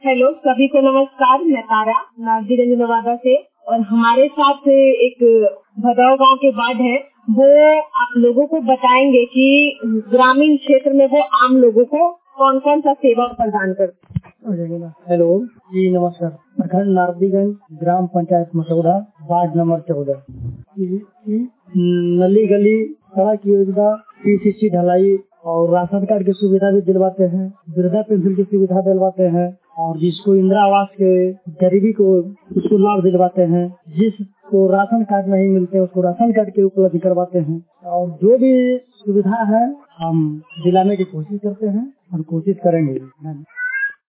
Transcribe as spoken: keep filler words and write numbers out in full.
Hello, सभी को नमस्कार। मैं तारा नागजीगंज नवादा से, और हमारे साथ एक भदौर गांव के वार्ड है, वो आप लोगों को बताएंगे कि ग्रामीण क्षेत्र में वो आम लोगों को कौन कौन सा सेवा प्रदान करते हैं। हेलो जी, नमस्कार। प्रखंड नारदीगंज, ग्राम पंचायत मसौदा, वार्ड नंबर चौदह। नली गली सड़क योजना, पीसीसी ढलाई और राशन कार्ड की सुविधा भी दिलवाते हैं, वृद्धा पेंशन की सुविधा दिलवाते हैं, और जिसको इंदिरा आवास के गरीबी को उसको लाभ दिलवाते हैं, जिसको राशन कार्ड नहीं मिलते उसको राशन कार्ड के उपलब्ध करवाते हैं, और जो भी सुविधा है हम दिलाने की कोशिश करते हैं और कोशिश करेंगे।